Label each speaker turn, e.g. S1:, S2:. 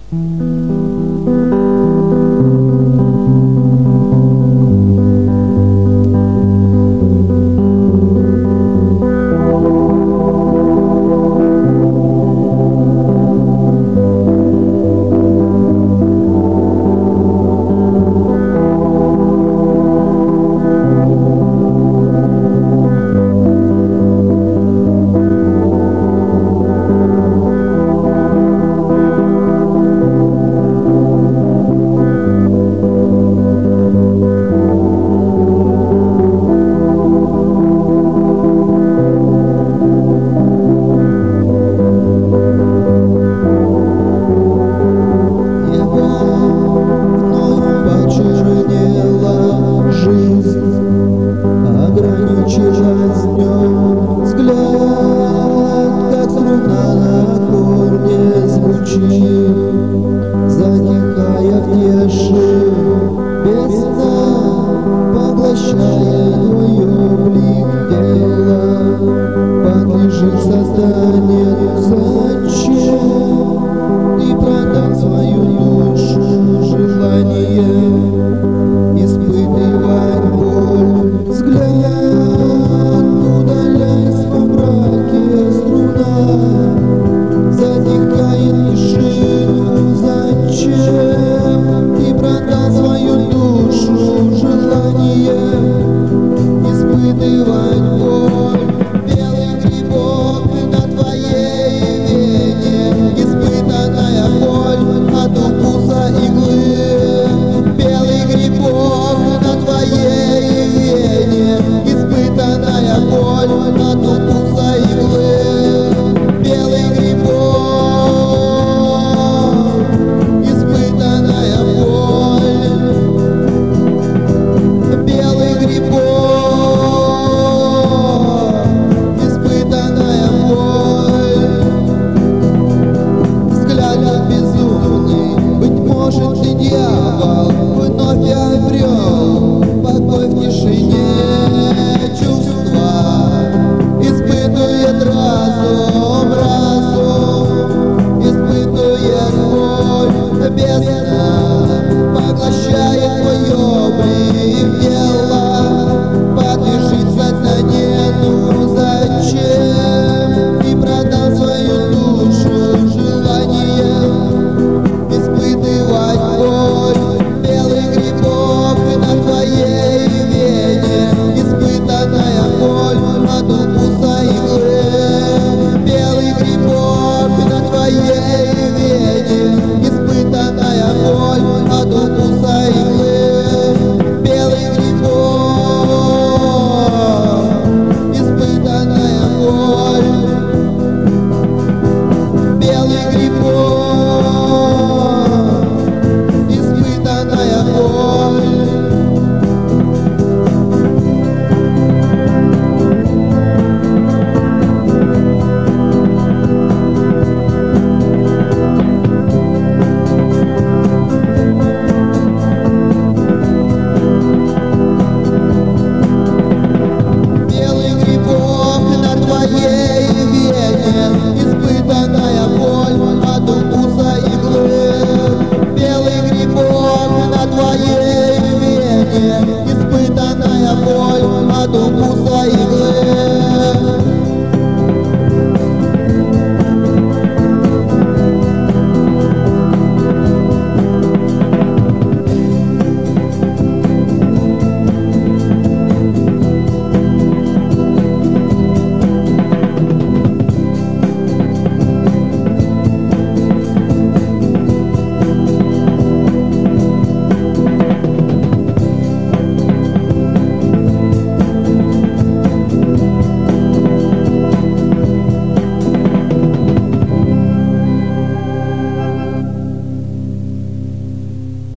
S1: Ограничилась днем взгляд, как струна на корне звучит, затихая в тиши, без сна поглощая твой облик тела. Подлежит созданию, зачем ты продал свою душу желание испытывать боль? Взгляд, удаляясь во мраке, струна затихает тишину. Зачем ты продал свою душу желание испытывать боль? Белый грибок на твоей вене, испытанная боль от укуса иглы. Белый грибок на твоей вене, испытанная боль от укуса иглы. Белый грибок, испытанная боль. Белый грибок, испытанная боль. Взгляд безумный, быть может, ты дьявол, вновь обрел покой в тишине. Чувства испытывает разум, испытывает боль без